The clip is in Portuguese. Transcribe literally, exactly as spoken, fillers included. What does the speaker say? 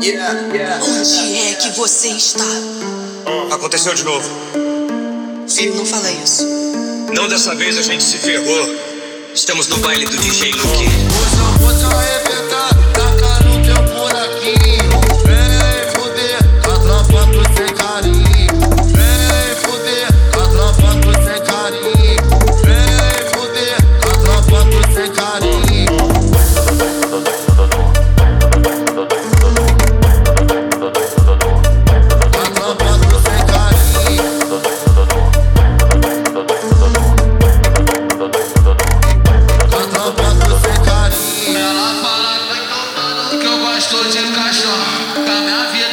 Onde é que você está? Aconteceu de novo. Sim, não fala isso. Não dessa vez, a gente se ferrou. Estamos no baile do D J Luke. Hoje eu vou te arrebentar, tacar no teu buraquinho. Vem fuder, com a tropa do sem carinho. Vem fuder, com a tropa do sem carinho. Vem fuder, com a tropa do sem carinho. Com a tropa do sem carinho. Com a tropa do sem carinho. Ela fala que eu gosto de cachorro, tá minha vida.